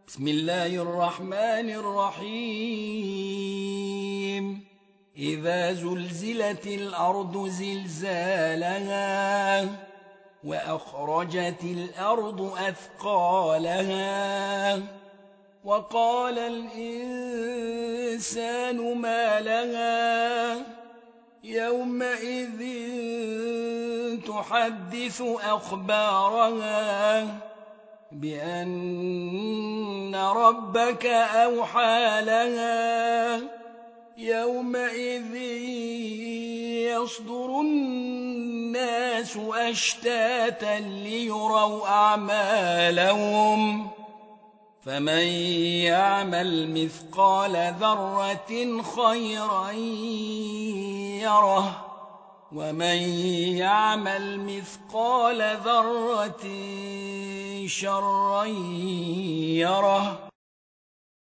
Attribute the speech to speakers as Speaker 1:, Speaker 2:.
Speaker 1: بسم الله الرحمن الرحيم إذا زلزلت الأرض زلزالها وأخرجت الأرض أثقالها وقال الإنسان ما لها يومئذ تحدث أخبارها بأن ربك أوحى لها يومئذ يصدر الناس أشتاتا ليروا أعمالهم فمن يعمل مثقال ذرة خيرا يره ومن يعمل مثقال ذرة شرا يره